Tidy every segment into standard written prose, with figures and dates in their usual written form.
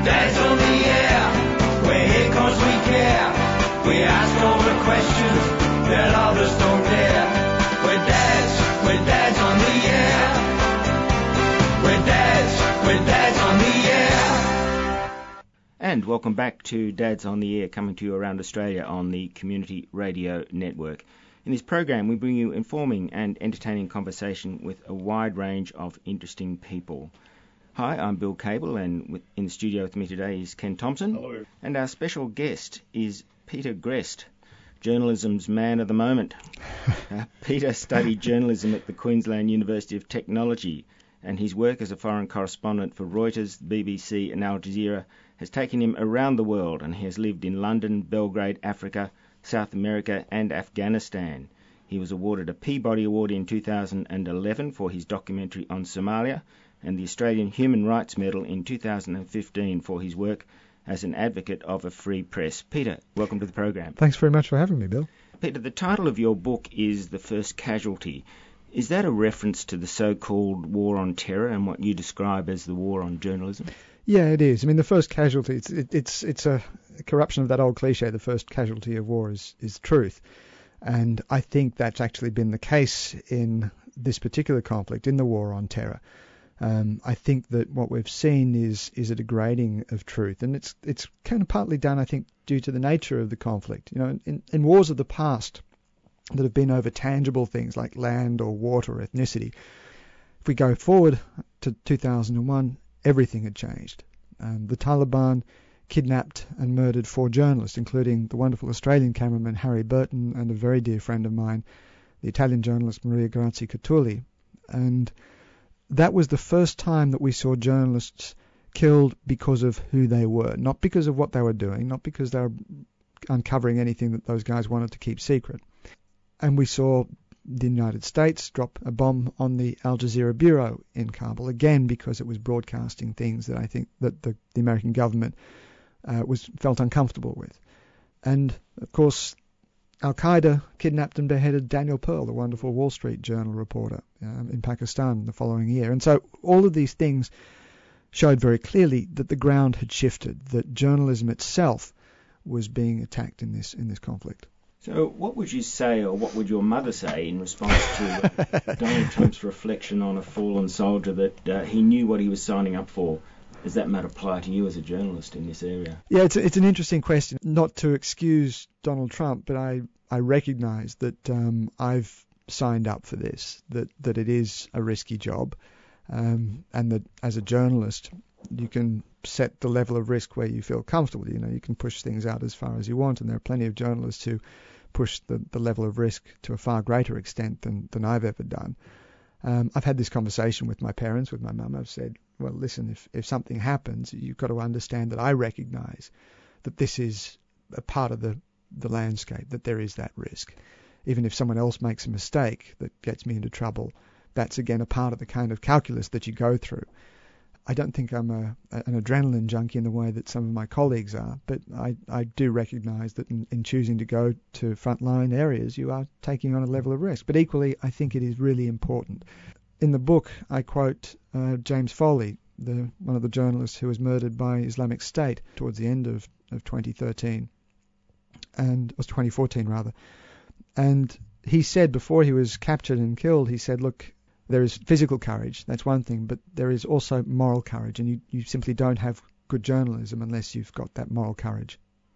Dad's on the air, we're here 'cause we care. We ask all the questions that others don't dare. We're dads on the air. We're dads on the air. And welcome back to Dads on the Air, coming to you around Australia on the Community Radio Network. In this program, we bring you informing and entertaining conversation with a wide range of interesting people. Hi, I'm Bill Cable, and in the studio with me today is Ken Thompson. Hello. And our special guest is Peter Grest, journalism's man of the moment. Peter studied journalism at the Queensland University of Technology, and his work as a foreign correspondent for Reuters, BBC and Al Jazeera has taken him around the world, and he has lived in London, Belgrade, Africa, South America and Afghanistan. He was awarded a Peabody Award in 2011 for his documentary on Somalia, and the Australian Human Rights Medal in 2015 for his work as an advocate of a free press. Peter, welcome to the program. Thanks very much for having me, Bill. Peter, the title of your book is The First Casualty. Is that a reference to the so-called war on terror and what you describe as the war on journalism? Yeah, it is. I mean, the first casualty, it's a corruption of that old cliche, the first casualty of war is truth. And I think that's actually been the case in this particular conflict, in the war on terror. I think that what we've seen is a degrading of truth, and it's kind of partly done, I think, due to the nature of the conflict. You know, in wars of the past that have been over tangible things like land or water or ethnicity, if we go forward to 2001, everything had changed. The Taliban kidnapped and murdered 4 journalists, including the wonderful Australian cameraman Harry Burton and a very dear friend of mine, the Italian journalist Maria Grazia Catulli. And that was the first time that we saw journalists killed because of who they were, not because of what they were doing, not because they were uncovering anything that those guys wanted to keep secret. And we saw the United States drop a bomb on the Al Jazeera bureau in Kabul, again because it was broadcasting things that I think that the American government felt uncomfortable with. And, of course, Al-Qaeda kidnapped and beheaded Daniel Pearl, the wonderful Wall Street Journal reporter, in Pakistan the following year. And so all of these things showed very clearly that the ground had shifted, that journalism itself was being attacked in this conflict. So what would you say, or what would your mother say, in response to Donald Trump's reflection on a fallen soldier that he knew what he was signing up for? Does that matter apply to you as a journalist in this area? Yeah, it's an interesting question. Not to excuse Donald Trump, but I recognise that I've signed up for this, that it is a risky job, and that as a journalist you can set the level of risk where you feel comfortable. You know, you can push things out as far as you want, and there are plenty of journalists who push the level of risk to a far greater extent than I've ever done. I've had this conversation with my parents, with my mum. I've said, well, listen, if something happens, you've got to understand that I recognise that this is a part of the landscape, that there is that risk. Even if someone else makes a mistake that gets me into trouble, that's again a part of the kind of calculus that you go through. I don't think I'm an adrenaline junkie in the way that some of my colleagues are, but I do recognise that in choosing to go to frontline areas, you are taking on a level of risk. But equally, I think it is really important. In the book, I quote James Foley, one of the journalists who was murdered by Islamic State towards the end of 2013, and it was 2014 rather. And he said, before he was captured and killed, he said, look, there is physical courage, that's one thing, but there is also moral courage, and you simply don't have good journalism unless you've got that moral courage.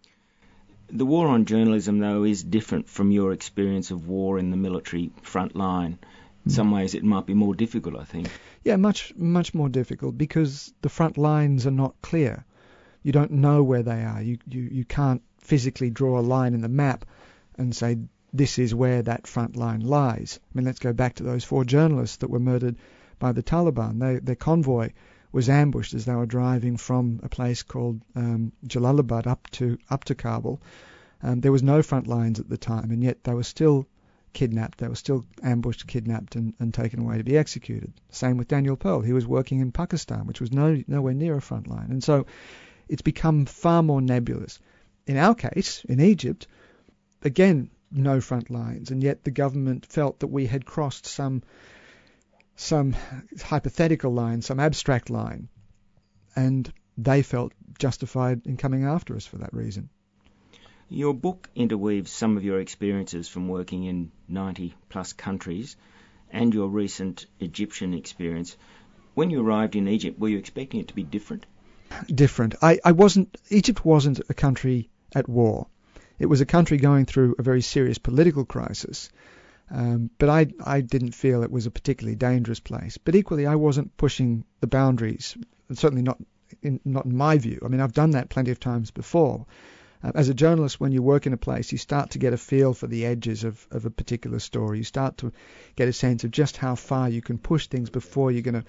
The war on journalism, though, is different from your experience of war in the military front line. In some ways it might be more difficult, I think. Yeah, much more difficult, because the front lines are not clear. You don't know where they are. You can't physically draw a line in the map and say, this is where that front line lies. I mean, let's go back to those 4 journalists that were murdered by the Taliban. Their convoy was ambushed as they were driving from a place called Jalalabad up to Kabul. There was no front lines at the time, and yet they were still kidnapped. They were still ambushed, kidnapped, and taken away to be executed. Same with Daniel Pearl. He was working in Pakistan, which was nowhere near a front line. And so it's become far more nebulous. In our case, in Egypt, again, no front lines, and yet the government felt that we had crossed some hypothetical line, some abstract line. And they felt justified in coming after us for that reason. Your book interweaves some of your experiences from working in 90-plus countries and your recent Egyptian experience. When you arrived in Egypt, were you expecting it to be different? Different. Egypt wasn't a country at war. It was a country going through a very serious political crisis. But I didn't feel it was a particularly dangerous place. But equally, I wasn't pushing the boundaries, certainly not in my view. I mean, I've done that plenty of times before. As a journalist, when you work in a place, you start to get a feel for the edges of a particular story. You start to get a sense of just how far you can push things before you're going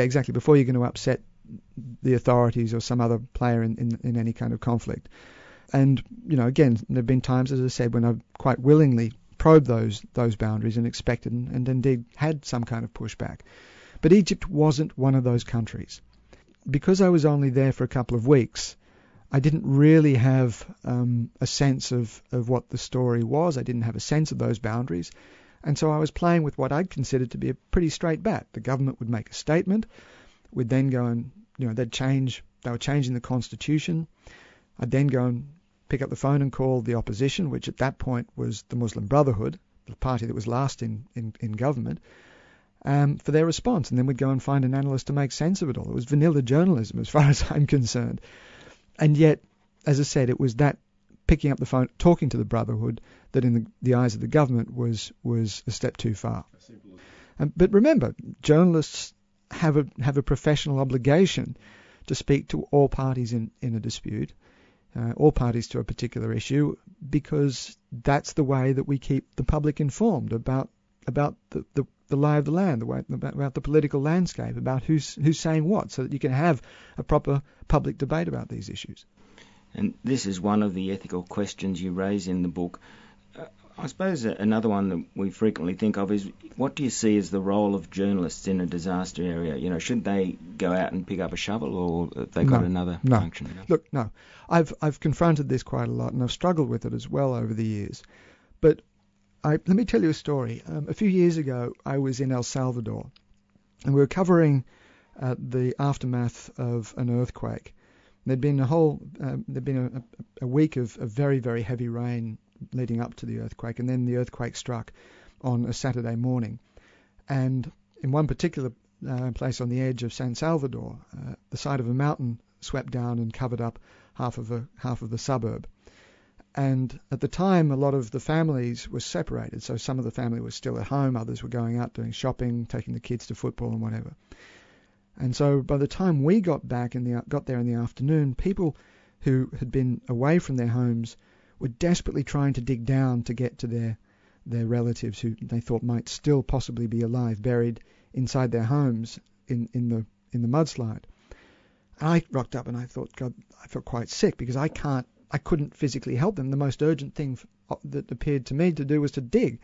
to upset the authorities or some other player in any kind of conflict. And, again, there have been times, as I said, when I've quite willingly probed those boundaries and expected and indeed had some kind of pushback. But Egypt wasn't one of those countries. Because I was only there for a couple of weeks, I didn't really have a sense of what the story was. I didn't have a sense of those boundaries. And so I was playing with what I'd considered to be a pretty straight bat. The government would make a statement. We'd then go and, they were changing the constitution. I'd then go and pick up the phone and call the opposition, which at that point was the Muslim Brotherhood, the party that was last in government, for their response. And then we'd go and find an analyst to make sense of it all. It was vanilla journalism as far as I'm concerned. And yet, as I said, it was that picking up the phone, talking to the Brotherhood, that in the eyes of the government was a step too far. But remember, journalists have a professional obligation to speak to all parties in a dispute, all parties to a particular issue, because that's the way that we keep the public informed about the lie of the land, about the political landscape, about who's saying what, so that you can have a proper public debate about these issues. And this is one of the ethical questions you raise in the book. I suppose another one that we frequently think of is, what do you see as the role of journalists in a disaster area? Should they go out and pick up a shovel, or have they got another function? Look, no. I've confronted this quite a lot, and I've struggled with it as well over the years. But let me tell you a story. A few years ago, I was in El Salvador, and we were covering the aftermath of an earthquake. There'd been a week of very, very heavy rain leading up to the earthquake, and then the earthquake struck on a Saturday morning. And in one particular place on the edge of San Salvador, the side of a mountain swept down and covered up half of the suburb. And at the time, a lot of the families were separated. So some of the family was still at home, others were going out doing shopping, taking the kids to football and whatever. And so by the time we got there in the afternoon, people who had been away from their homes were desperately trying to dig down to get to their relatives who they thought might still possibly be alive, buried inside their homes in the mudslide. And I rocked up and I thought, God, I felt quite sick because I couldn't physically help them. The most urgent thing that appeared to me to do was to dig.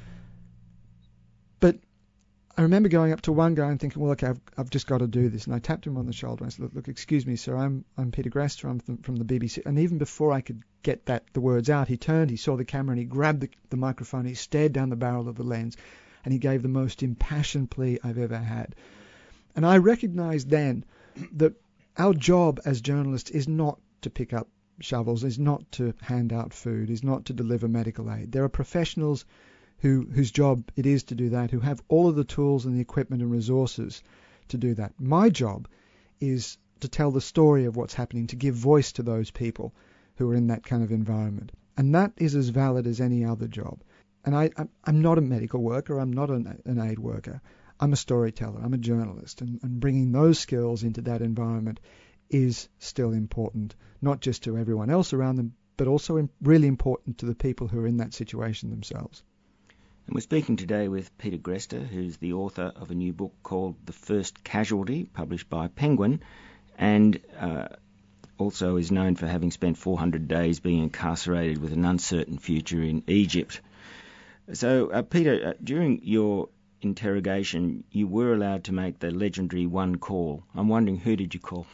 But I remember going up to one guy and thinking, well, okay, I've just got to do this. And I tapped him on the shoulder and I said, look, excuse me, sir, I'm Peter Grester, I'm from the BBC. And even before I could get the words out, he turned, he saw the camera, and he grabbed the microphone, he stared down the barrel of the lens, and he gave the most impassioned plea I've ever had. And I recognized then that our job as journalists is not to pick up shovels, is not to hand out food, is not to deliver medical aid. There are professionals whose job it is to do that, who have all of the tools and the equipment and resources to do that. My job is to tell the story of what's happening, to give voice to those people who are in that kind of environment. And that is as valid as any other job. And I'm not a medical worker, I'm not an aid worker. I'm a storyteller, I'm a journalist, and bringing those skills into that environment is still important, not just to everyone else around them, but also really important to the people who are in that situation themselves. And we're speaking today with Peter Grester, who's the author of a new book called The First Casualty, published by Penguin, and also is known for having spent 400 days being incarcerated with an uncertain future in Egypt. So, Peter, during your interrogation, you were allowed to make the legendary one call. I'm wondering, who did you call?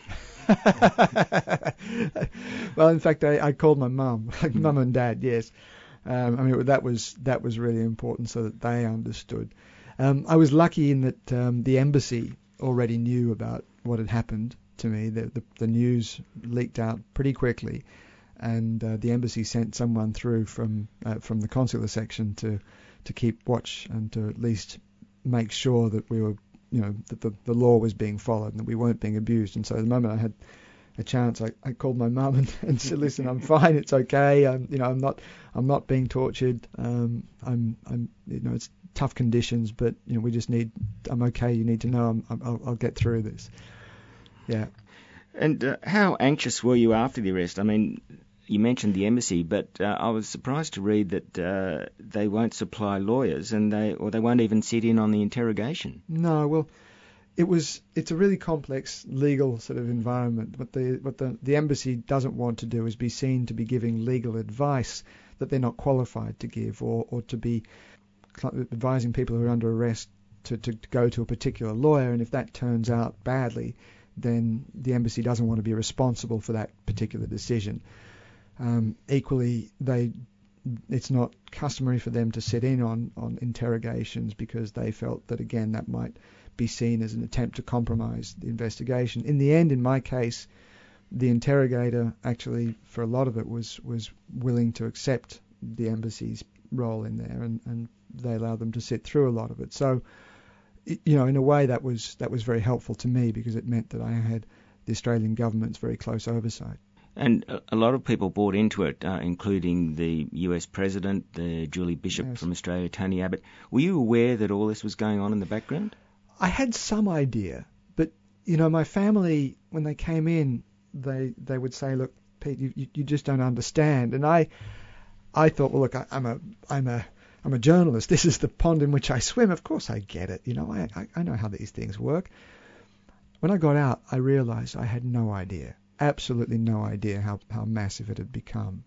Well, in fact, I called my mum, mum and dad, yes. That was really important so that they understood. I was lucky in that the embassy already knew about what had happened to me. The news leaked out pretty quickly, and the embassy sent someone through from the consular section to keep watch and to at least make sure that we were, that the law was being followed and that we weren't being abused. And so the moment I had a chance, I called my mum and said, "Listen, I'm fine. It's okay. I'm not being tortured. It's tough conditions, but I'm okay. You need to know I'll get through this." Yeah. And how anxious were you after the arrest? I mean, you mentioned the embassy, but I was surprised to read that they won't supply lawyers, and they won't even sit in on the interrogation. No, well, it's a really complex legal sort of environment. What the embassy doesn't want to do is be seen to be giving legal advice that they're not qualified to give, or to be advising people who are under arrest to go to a particular lawyer, and if that turns out badly, then the embassy doesn't want to be responsible for that particular decision. Equally, it's not customary for them to sit in on interrogations because they felt that, again, that might be seen as an attempt to compromise the investigation. In the end, in my case, the interrogator actually, for a lot of it, was willing to accept the embassy's role in there, and they allowed them to sit through a lot of it. So, in a way, that was very helpful to me because it meant that I had the Australian government's very close oversight. And a lot of people bought into it, including the US President, Julie Bishop Yes. from Australia, Tony Abbott. Were you aware that all this was going on in the background? I had some idea, but my family, when they came in, they would say, "Look, Pete, you just don't understand." And I thought, well, look, I'm a journalist. This is the pond in which I swim. Of course, I get it. I know how these things work. When I got out, I realised I had no idea. Absolutely no idea how massive it had become.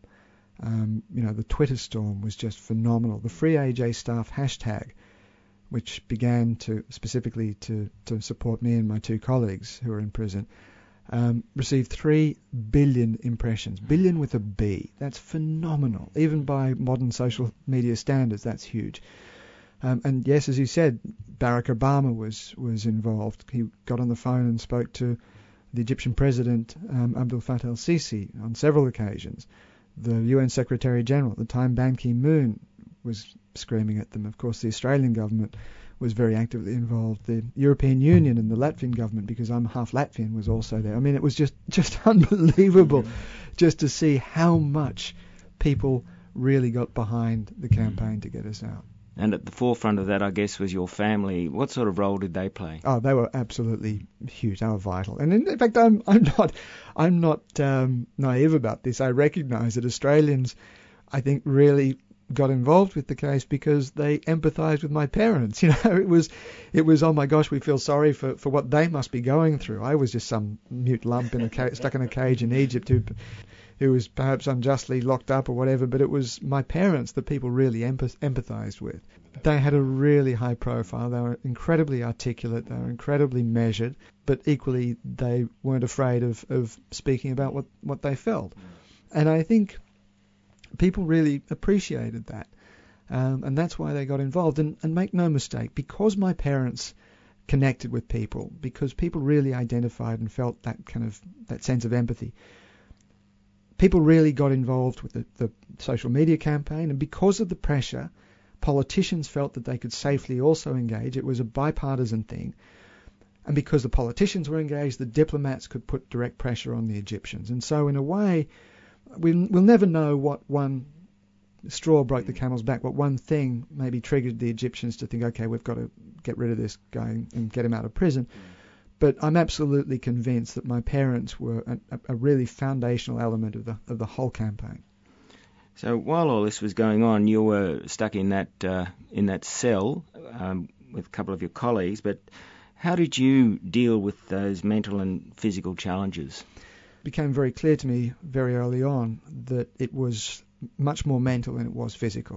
The Twitter storm was just phenomenal. The Free AJ Staff hashtag, which began specifically to support me and my two colleagues who are in prison, received 3 billion impressions. Billion with a B. That's phenomenal. Even by modern social media standards, that's huge. And yes, as you said, Barack Obama was involved. He got on the phone and spoke to the Egyptian President, Abdel Fattah el-Sisi, on several occasions. The UN Secretary General at the time, Ban Ki-moon, was screaming at them. Of course, the Australian government was very actively involved. The European Union and the Latvian government, because I'm half Latvian, was also there. I mean, it was just unbelievable just to see how much people really got behind the campaign to get us out. And at the forefront of that, I guess, was your family. What sort of role did they play? Oh, they were absolutely huge. They were vital. And in fact, I'm not naive about this. I recognise that Australians, I think, really got involved with the case because they empathised with my parents. It was oh my gosh, we feel sorry for what they must be going through. I was just some mute lump stuck in a cage in Egypt who was perhaps unjustly locked up or whatever, but it was my parents that people really empathised with. They had a really high profile. They were incredibly articulate. They were incredibly measured, but equally they weren't afraid of speaking about what they felt. And I think people really appreciated that, and that's why they got involved. And make no mistake, because my parents connected with people, because people really identified and felt that sense of empathy, people really got involved with the social media campaign, and because of the pressure, politicians felt that they could safely also engage. It was a bipartisan thing. And because the politicians were engaged, the diplomats could put direct pressure on the Egyptians. And so in a way, we'll never know what one straw broke the camel's back, what one thing maybe triggered the Egyptians to think, okay, we've got to get rid of this guy and get him out of prison. But I'm absolutely convinced that my parents were a really foundational element of the whole campaign. So while all this was going on, you were stuck in that cell with a couple of your colleagues. But how did you deal with those mental and physical challenges? It became very clear to me very early on that it was much more mental than it was physical.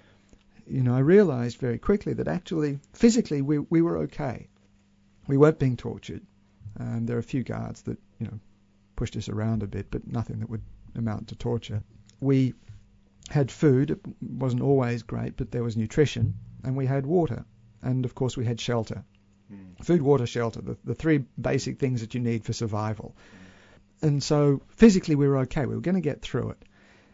I realised very quickly that actually physically we were okay. We weren't being tortured. There are a few guards that, pushed us around a bit, but nothing that would amount to torture. We had food. It wasn't always great, but there was nutrition, and we had water, and of course we had shelter. Food, water, shelter, the three basic things that you need for survival. And so physically we were okay. We were going to get through it.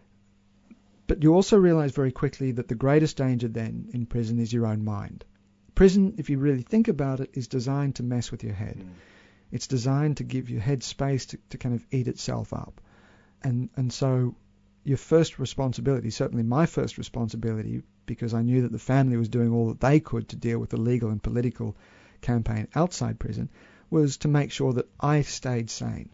But you also realize very quickly that the greatest danger then in prison is your own mind. Prison, if you really think about it, is designed to mess with your head. It's designed to give your head space to kind of eat itself up. And so your first responsibility, certainly my first responsibility, because I knew that the family was doing all that they could to deal with the legal and political campaign outside prison, was to make sure that I stayed sane.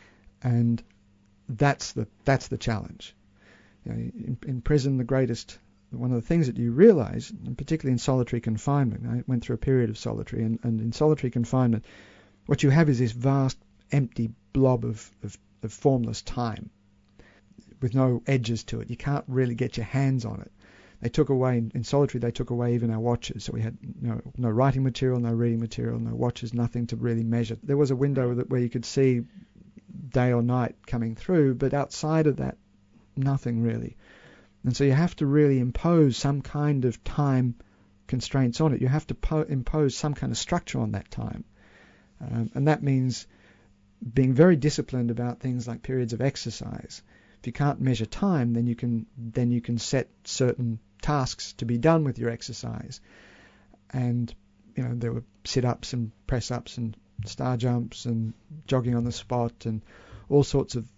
And that's the challenge. You know, in prison, one of the things that you realize, and particularly in solitary confinement, I went through a period of solitary, and in solitary confinement, what you have is this vast, empty blob of formless time with no edges to it. You can't really get your hands on it. They took away, in solitary, they took away even our watches. So we had no writing material, no reading material, no watches, nothing to really measure. There was a window where you could see day or night coming through, but outside of that, nothing really. And so you have to really impose some kind of time constraints on it. You have to impose some kind of structure on that time. And that means being very disciplined about things like periods of exercise. If you can't measure time, then you can set certain tasks to be done with your exercise. And there were sit-ups and press-ups and star jumps and jogging on the spot and all sorts of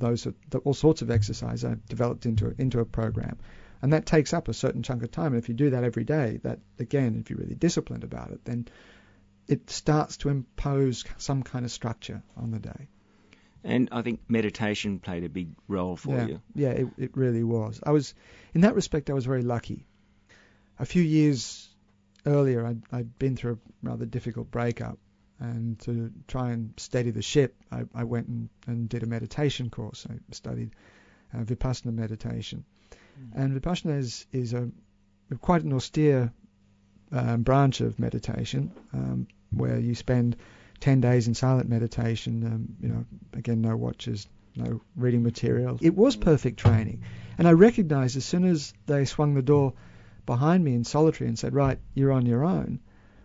exercise I developed into a program. And that takes up a certain chunk of time. And if you do that every day, that again, if you're really disciplined about it, then it starts to impose some kind of structure on the day. And I think meditation played a big role for you. Yeah, it really was. In that respect, I was very lucky. A few years earlier, I'd been through a rather difficult breakup. And to try and steady the ship, I went and did a meditation course. I studied Vipassana meditation. And Vipassana is quite an austere branch of meditation, where you spend 10 days in silent meditation, again, no watches, no reading material. It was perfect training. And I recognized as soon as they swung the door behind me in solitary and said, right, you're on your own,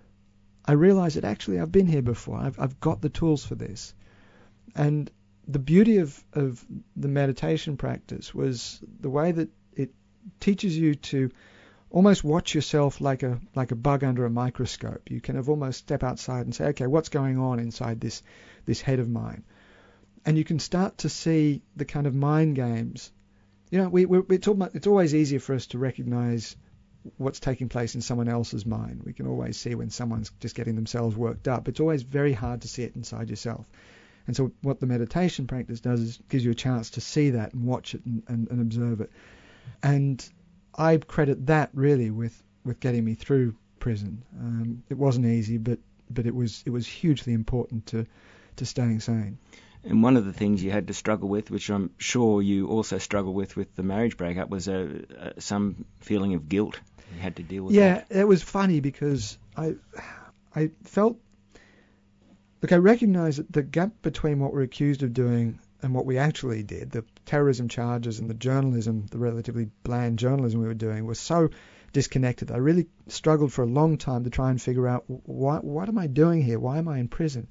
I realized that actually I've been here before. I've got the tools for this. And the beauty of the meditation practice was the way that it teaches you to almost watch yourself like a bug under a microscope. You kind of almost step outside and say, okay, what's going on inside this head of mine? And you can start to see the kind of mind games. It's always easier for us to recognize what's taking place in someone else's mind. We can always see when someone's just getting themselves worked up. It's always very hard to see it inside yourself. And so what the meditation practice does is gives you a chance to see that and watch it and observe it. And I credit that really with getting me through prison. It wasn't easy, but it was hugely important to staying sane. And one of the things you had to struggle with, which I'm sure you also struggle with the marriage breakup, was some feeling of guilt. You had to deal with that. Yeah, it was funny because I felt... Look, I recognized that the gap between what we're accused of doing and what we actually did, the terrorism charges and the journalism, the relatively bland journalism we were doing, was so disconnected. I really struggled for a long time to try and figure out, what am I doing here? Why am I in prison?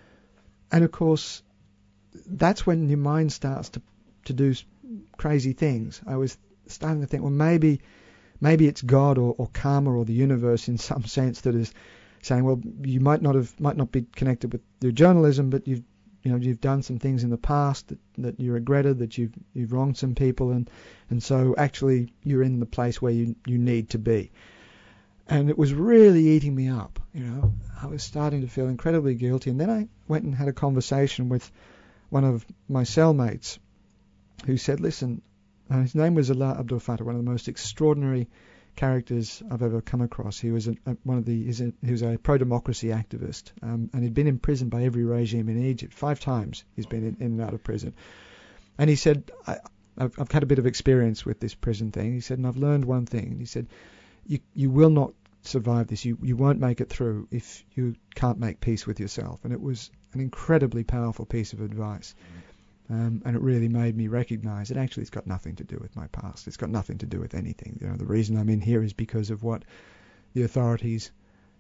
And of course, that's when your mind starts to do crazy things. I was starting to think, well, maybe it's God or karma or the universe in some sense that is saying, well, you might not be connected with your journalism, but you've done some things in the past that you regretted, that you've wronged some people, and so actually you're in the place where you need to be. And it was really eating me up. I was starting to feel incredibly guilty, and then I went and had a conversation with one of my cellmates who said, listen, his name was Alaa Abdel Fattah, one of the most extraordinary characters I've ever come across. He was he was a pro-democracy activist, and he'd been imprisoned by every regime in Egypt. 5 times he's been in and out of prison. And he said, I've had a bit of experience with this prison thing. He said, and I've learned one thing. And he said, you will not survive this. You won't make it through if you can't make peace with yourself. And it was an incredibly powerful piece of advice. And it really made me recognize that actually it's got nothing to do with my past. It's got nothing to do with anything. The reason I'm in here is because of what the authorities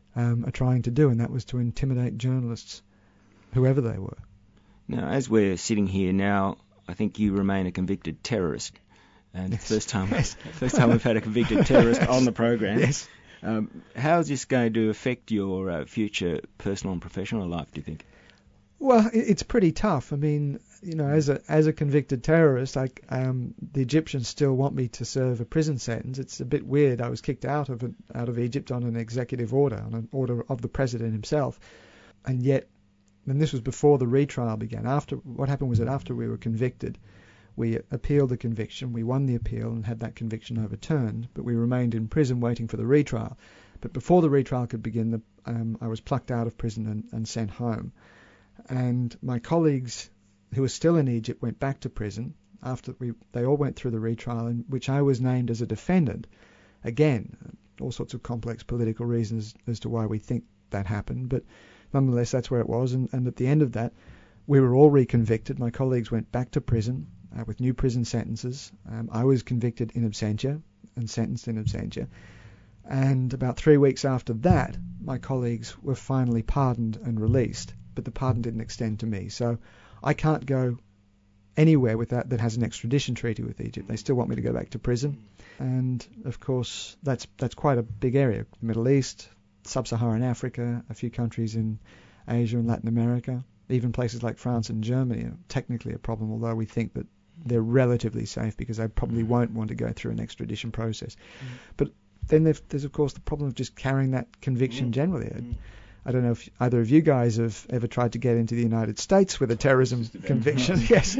are trying to do, and that was to intimidate journalists, whoever they were. Now, as we're sitting here now, I think you remain a convicted terrorist. And Yes. first time Yes. we've had a convicted terrorist on the program. Yes. How is this going to affect your future personal and professional life, do you think? Well, it's pretty tough. I mean, as a convicted terrorist, the Egyptians still want me to serve a prison sentence. It's a bit weird. I was kicked out of Egypt on an executive order, on an order of the president himself, and yet, and this was before the retrial began. What happened was that after we were convicted, we appealed the conviction. We won the appeal and had that conviction overturned, but we remained in prison waiting for the retrial. But before the retrial could begin, I was plucked out of prison and sent home. And my colleagues who were still in Egypt went back to prison after they all went through the retrial, in which I was named as a defendant. Again, all sorts of complex political reasons as to why we think that happened, but nonetheless that's where it was. And at the end of that, we were all reconvicted. My colleagues went back to prison with new prison sentences. I was convicted in absentia and sentenced in absentia. And about 3 weeks after that, my colleagues were finally pardoned and released, but the pardon didn't extend to me. So I can't go anywhere with that has an extradition treaty with Egypt. They still want me to go back to prison. And of course, that's quite a big area. The Middle East, Sub-Saharan Africa, a few countries in Asia and Latin America, even places like France and Germany are technically a problem, although we think that they're relatively safe because they probably won't want to go through an extradition process. But then there's of course the problem of just carrying that conviction generally. I don't know if either of you guys have ever tried to get into the United States with a terrorism conviction. Yes.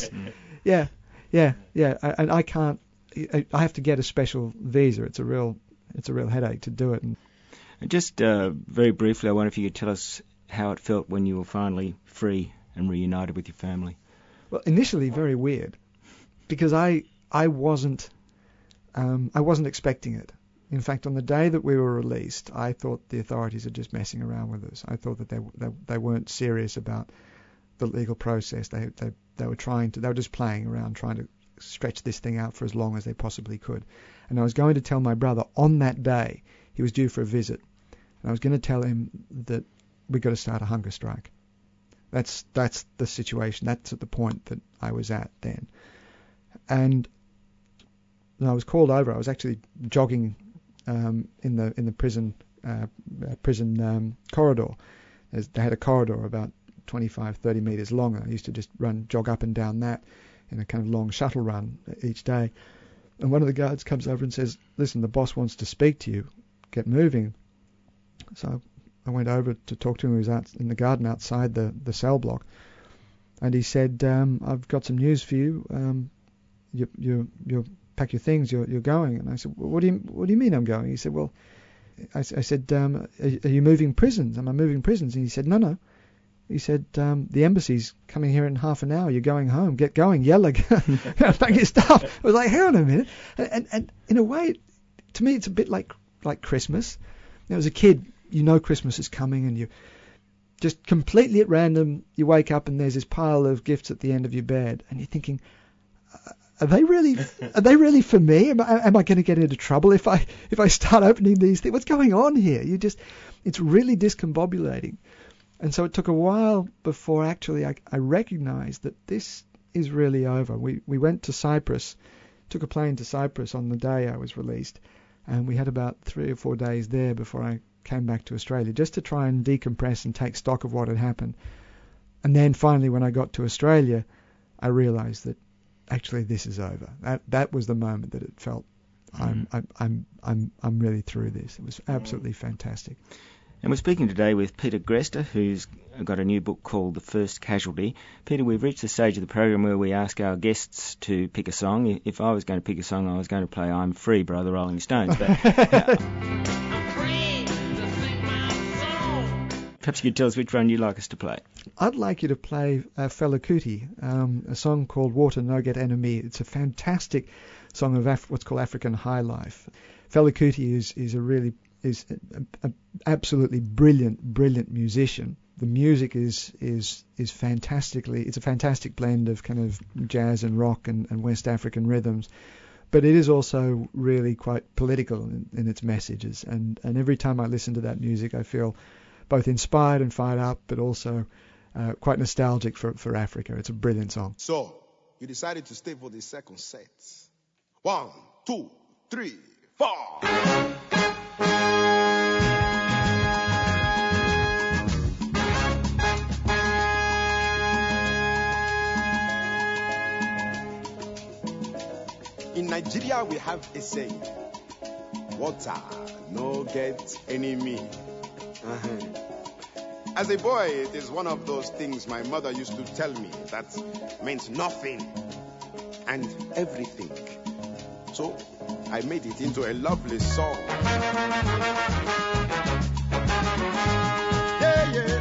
And I can't. I have to get a special visa. It's a real headache to do it. And just very briefly, I wonder if you could tell us how it felt when you were finally free and reunited with your family. Well, initially very weird, because I wasn't expecting it. In fact, on the day that we were released, I thought the authorities are just messing around with us. I thought that they weren't serious about the legal process. They were just playing around, trying to stretch this thing out for as long as they possibly could. And I was going to tell my brother on that day, he was due for a visit, and I was going to tell him that we've got to start a hunger strike. That's the situation. That's at the point that I was at then. And I was called over. I was actually jogging in the prison corridor. They had a corridor about 25-30 meters long, and I used to just jog up and down that in a kind of long shuttle run each day. And one of the guards comes over and says, "Listen, the boss wants to speak to you. Get moving." So I went over to talk to him. He was out in the garden outside the cell block, and he said, "I've got some news for you. You pack your things. You're going." And I said, "What do you mean I'm going?" He said, "Well," I said, "Are you moving prisons? Am I moving prisons?" And he said, "No." He said, "The embassy's coming here in half an hour. You're going home. Get going. Yell again. Pack your stuff." I was like, hang on a minute. And in a way, to me, it's a bit like Christmas. As a kid, Christmas is coming, and you just completely at random, you wake up and there's this pile of gifts at the end of your bed, and you're thinking, Are they really for me? Am I going to get into trouble if I start opening these things? What's going on here? It's really discombobulating. And so it took a while before actually I recognized that this is really over. We went to Cyprus, took a plane to Cyprus on the day I was released, and we had about 3 or 4 days there before I came back to Australia, just to try and decompress and take stock of what had happened. And then finally, when I got to Australia, I realized that actually this is over. That was the moment that it felt I'm really through this. It was absolutely fantastic. And we're speaking today with Peter Greste, who's got a new book called The First Casualty. Peter, we've reached the stage of the program where we ask our guests to pick a song. If I was going to pick a song, I was going to play I'm Free by the Rolling Stones. But perhaps you could tell us which one you'd like us to play. I'd like you to play Fela Kuti, a song called Water No Get Enemy. It's a fantastic song of what's called African high life. Fela Kuti is an absolutely brilliant musician. The music is fantastically, it's a fantastic blend of kind of jazz and rock and West African rhythms. but it is also really quite political in its messages. And every time I listen to that music, I feel both inspired and fired up, but also quite nostalgic for Africa. It's a brilliant song. So, you decided to stay for the second set. 1, 2, 3, 4. In Nigeria, we have a saying, water no get enemy. As a boy, it is one of those things my mother used to tell me that meant nothing and everything. So I made it into a lovely song. Yeah, yeah.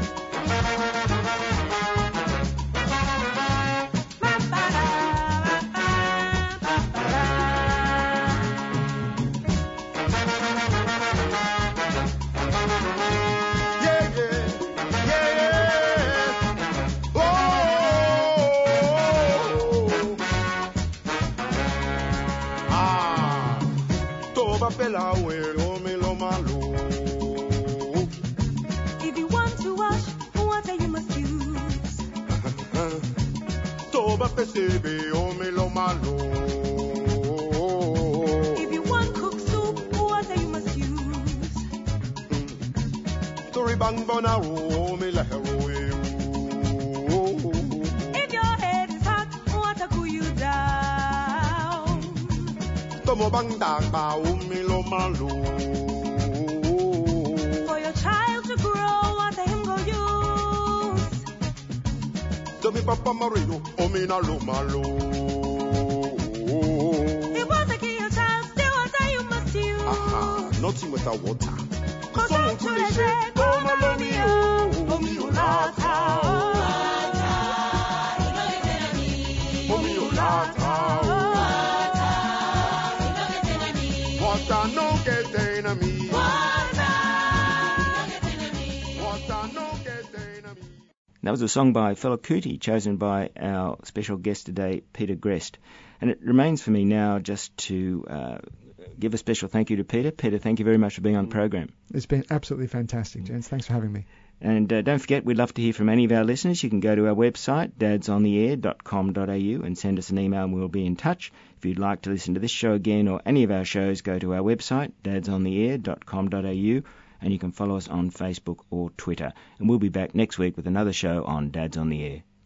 If you want to wash water, you must use. If you want cook soup, water you must use. If your head is hot, water cool you down. For your child to grow, water him go use. If water kill your child, still water you must use. Nothing without water. Someone to the shed, come on me, Water no get enemy. That was a song by Fela Kuti, chosen by our special guest today, Peter Grest. And it remains for me now just to give a special thank you to Peter. Peter, thank you very much for being on the program. It's been absolutely fantastic, gents. Thanks for having me. And don't forget, we'd love to hear from any of our listeners. You can go to our website, dadsontheair.com.au, and send us an email and we'll be in touch. If you'd like to listen to this show again or any of our shows, go to our website, dadsontheair.com.au, and you can follow us on Facebook or Twitter. And we'll be back next week with another show on Dads on the Air.